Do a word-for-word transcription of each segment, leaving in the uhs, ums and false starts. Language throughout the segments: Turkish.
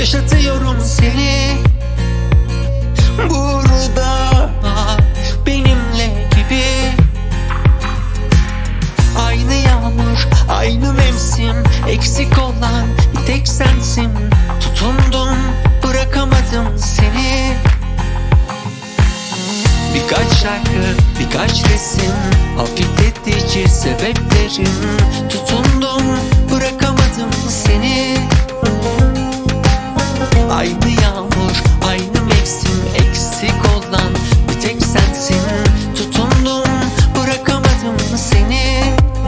yaşatıyorum seni burada benimle gibi. Aynı yağmur, aynı mevsim, eksik olan bir tek sensin. Tutundum, bırakamadım seni. Birkaç şarkı, birkaç resim, hafifletici sebeplerim. Tutundum, bırakamadım seni. Aynı yağmur, aynı mevsim, eksik olan bir tek sensin. Tutundum, bırakamadım seni.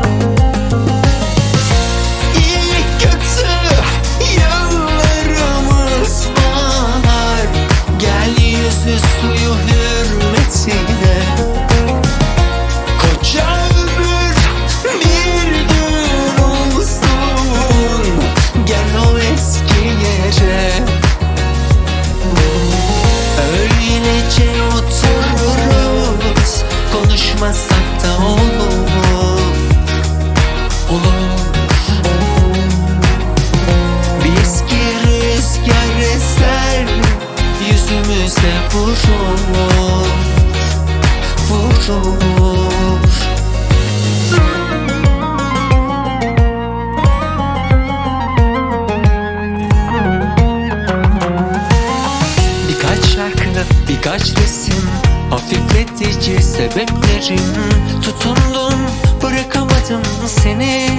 İyi kötü yanlarımız var. Gel yüzü suyu hürmetine. Koca ömür bir gün olsun. Gel o eski yere. Öylece otururuz, konuşmasak da olur. Olur. Bir eski rüzgar eser, yüzümüze vurur, vurur. Birkaç şarkı, birkaç resim, hafifletici sebeplerim. Tutundum, bırakamadım seni.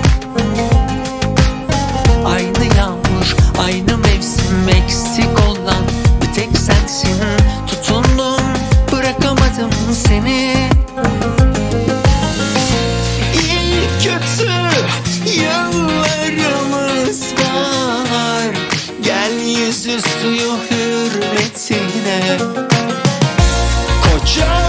Aynı yağmur, aynı mevsim, eksik olan bir tek sensin. Tutundum, bırakamadım seni. İyi kötü yanlarımız var. Gel yüzü suyu hürmetine. Koca